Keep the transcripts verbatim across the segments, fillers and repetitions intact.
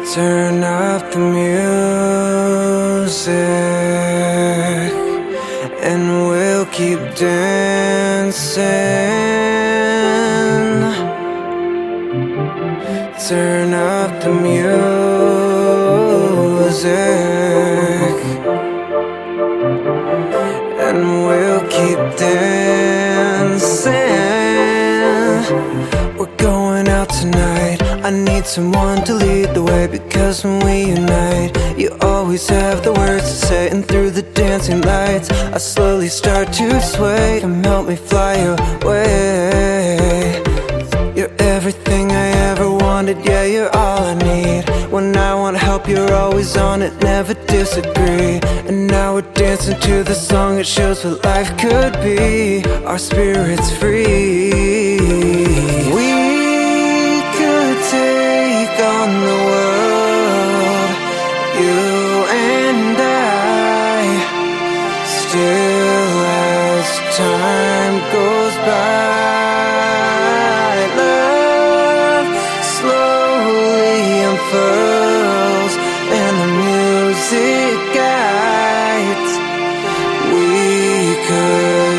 Turn up the music and we'll keep dancing. Turn up the music and we'll keep dancing. We're going out tonight. I need someone to lead the way, because when we unite, you always have the words to say. And through the dancing lights, I slowly start to sway. Come help me fly away. You're everything I ever wanted, yeah, you're all I need. When I want help, you're always on it, never disagree. And now we're dancing to the song that shows what life could be. Our spirits free. We could take on the world, you and I. Still as time goes by, love slowly unfurls and the music guides. We could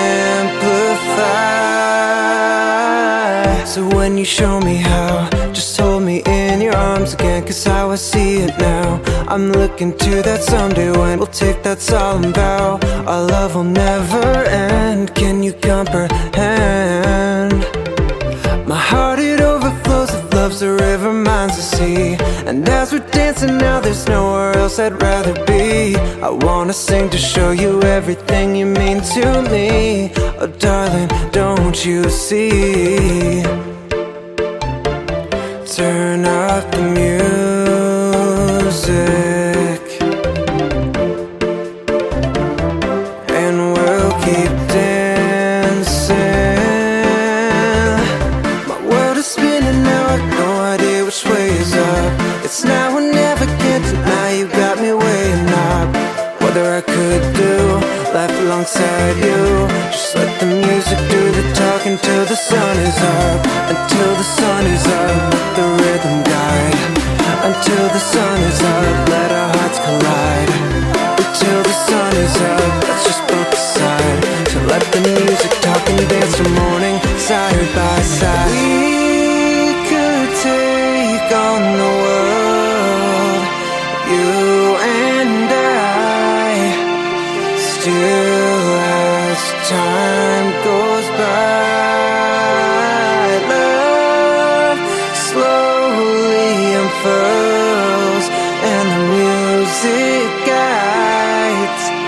amplify. So when you show me how, just hold me in your arms again, 'cause how I see it now, I'm looking to that someday when we'll take that solemn vow. Our love will never end, can you comprehend? My heart, it overflows with love's a river, mine's a sea. And as we're dancing now, there's nowhere else I'd rather be. I wanna sing to show you everything you mean to me. Oh darling, don't you see? Turn up the music and we'll keep dancing. My world is spinning now, I've no idea which way is up. It's now or never, can't deny, you got me weighing up. Whether I could do life alongside you, just let the music do the talking till the sun is up. Until the sun is up, let the rhythm guide. Until the sun is up, let our hearts collide. Until the sun is up, let's just both decide to let the music talk and dance till morning, side by side. We could take on the world, you and I. Still as time goes by, love slowly unfurls and the music guides.